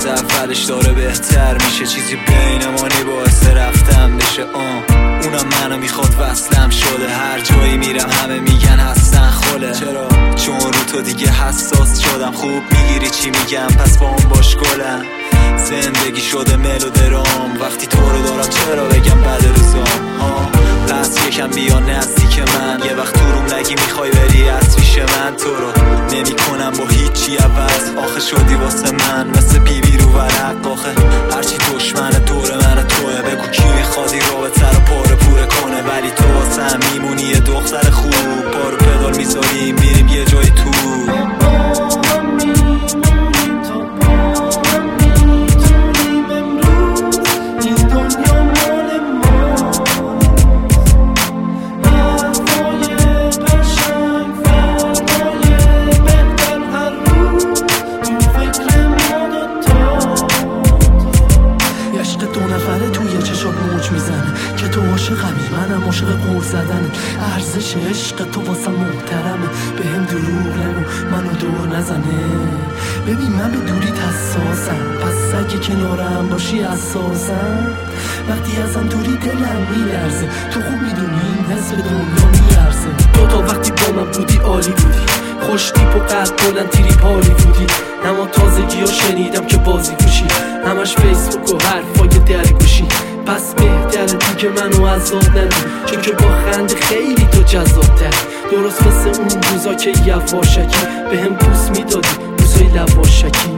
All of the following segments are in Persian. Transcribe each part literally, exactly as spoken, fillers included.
اولش داره بهتر میشه، چیزی بینمانی باعث رفتن بشه. آن اونم منو میخواد وصلم شده، هر جایی میرم همه میگن هستن خله. چرا؟ چون رو تو دیگه حساس شدم، خوب میگیری چی میگم پس با اون باش گلم. زندگی شده ملودرام، وقتی تو رو دارم چرا بگم بعد روزام. ها پس یکم بیا نزدیک من، یه وقت تو روم نگی میخوای بری از ریش من. تو رو نمی کنم با هیچی عوض، آخه شدی واسه من مثل بی بی رو ورق. آخه هرچی دشمن دور من توه، بگو کی میخوادی رابطه رو پاره پوره کنه، ولی تو واسه هم میمونی یه دختر خوب. پارو پدال میذاریم میریم یه جای تو. که تو عاشقمی منم عاشق قول زدنه، ارزش عشق تو واسه محترمه. به هم دروغ نگو منو دور نزنه، ببین من به دوریت حساسم، پس اگه کنارم باشی اساسم. وقتی ازم دوری دلم میلرزه، تو خوب میدونی این حس به دنیا میارزه. تو تا وقتی با من بودی عالی بودی، خوش تیپ و قد بلند تیری پالی بودی. اما تازگی ها شنیدم که بازی گوشی، همش فیسبوک و حرفای درگوشی. پس بهتره دیگه منو عذاب ندی، چون که با خنده خیلی تو جذاب‌تر. درست مثل اون روزا که یواشکی به هم بوس میدادی، روزای لواشکی.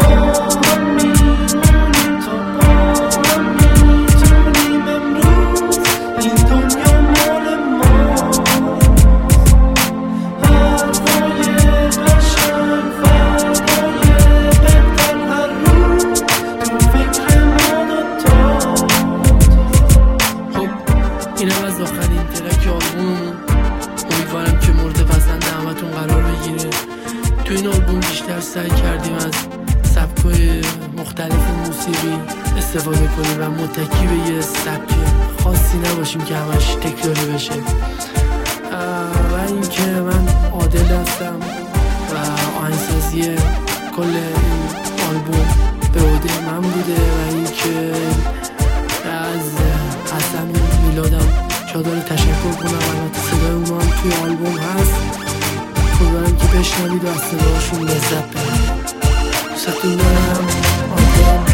اینم از آخرین ترک آلبوم، امیدوارم که مورد پسند همتون قرار بگیره. تو این آلبوم بیشتر سعی کردیم از سبک‌های مختلف موسیقی استفاده کنیم و متکی به یه سبک خاصی نباشیم که همش تکراری بشه. و اینکه من عادل هستم و آهنگسازی کل این آلبوم به عهده من بوده، و اینکه از حسن میلادم چادر تشکر کنم. البته صدای اونا هم توی آلبوم هست، امیدوارم که بشنوید و از صداشون لذت ببرید. دوستتون دارم.